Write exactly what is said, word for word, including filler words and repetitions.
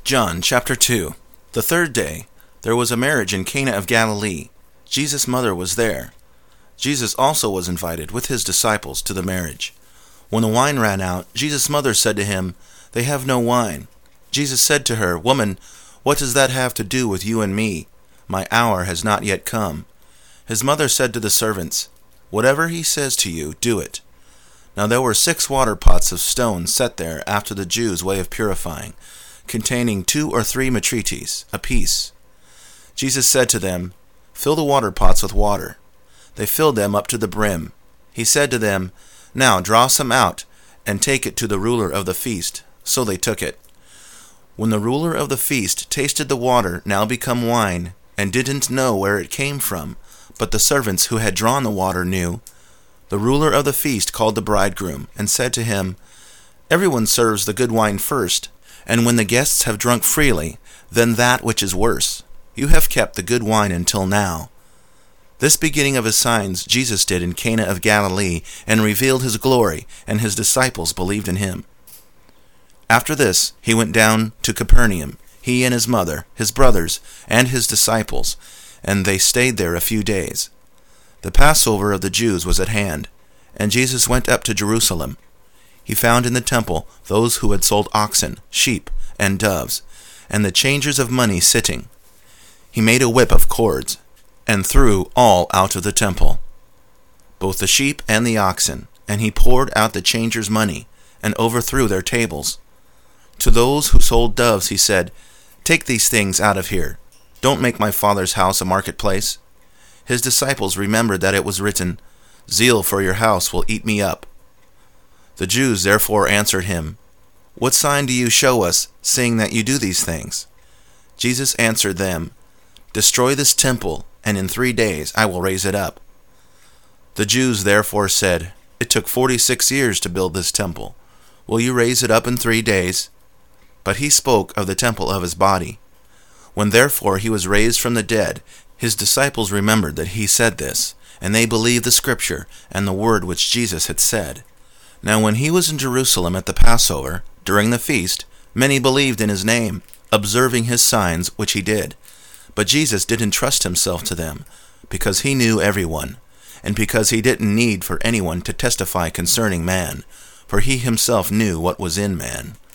John chapter two. The third day, there was a marriage in Cana of Galilee. Jesus' mother was there. Jesus also was invited with his disciples to the marriage. When the wine ran out, Jesus' mother said to him, "They have no wine." Jesus said to her, "Woman, what does that have to do with you and me? My hour has not yet come." His mother said to the servants, "Whatever he says to you, do it." Now there were six water pots of stone set there after the Jews' way of purifying, containing two or three metrites apiece. Jesus said to them, "Fill the water pots with water." They filled them up to the brim. He said to them, "Now draw some out, and take it to the ruler of the feast." So they took it. When the ruler of the feast tasted the water now become wine, and didn't know where it came from, but the servants who had drawn the water knew, the ruler of the feast called the bridegroom, and said to him, "Everyone serves the good wine first, and when the guests have drunk freely, then that which is worse. You have kept the good wine until now." This beginning of his signs Jesus did in Cana of Galilee, and revealed his glory, and his disciples believed in him. After this, he went down to Capernaum, he and his mother, his brothers, and his disciples, and they stayed there a few days. The Passover of the Jews was at hand, and Jesus went up to Jerusalem. He found in the temple those who had sold oxen, sheep, and doves, and the changers of money sitting. He made a whip of cords, and threw all out of the temple, both the sheep and the oxen, and he poured out the changers' money, and overthrew their tables. To those who sold doves he said, "Take these things out of here. Don't make my Father's house a marketplace." His disciples remembered that it was written, "Zeal for your house will eat me up." The Jews therefore answered him, "What sign do you show us, seeing that you do these things?" Jesus answered them, "Destroy this temple, and in three days I will raise it up." The Jews therefore said, "It took forty-six years to build this temple. Will you raise it up in three days?" But he spoke of the temple of his body. When therefore he was raised from the dead, his disciples remembered that he said this, and they believed the scripture and the word which Jesus had said. Now when he was in Jerusalem at the Passover, during the feast, many believed in his name, observing his signs which he did. But Jesus didn't trust himself to them, because he knew everyone, and because he didn't need for anyone to testify concerning man, for he himself knew what was in man.